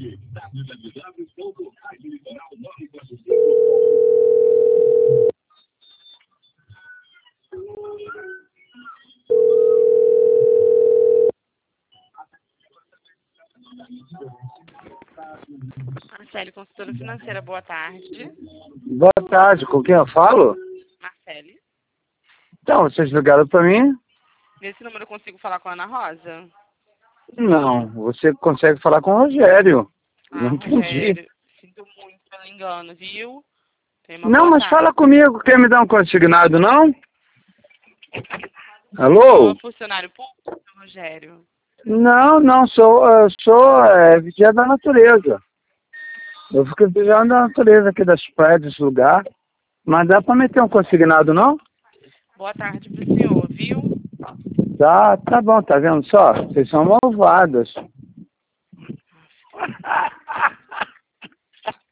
Marcele, consultora financeira, boa tarde. Boa tarde, com quem eu falo? Marcele. Então, vocês ligaram para mim? Nesse número eu consigo falar com a Ana Rosa? Não, você consegue falar com o Rogério. Não entendi. Rogério, sinto muito pelo engano, viu? Não, mas fala comigo, quer me dar um consignado, não? Alô? Sou funcionário público, Rogério? Não, sou vigia da natureza. Eu fico vigiando da natureza aqui das praias, desse lugar. Mas dá para meter um consignado, não? Boa tarde pro senhor, viu? Tá bom, tá vendo só? Vocês são malvadas.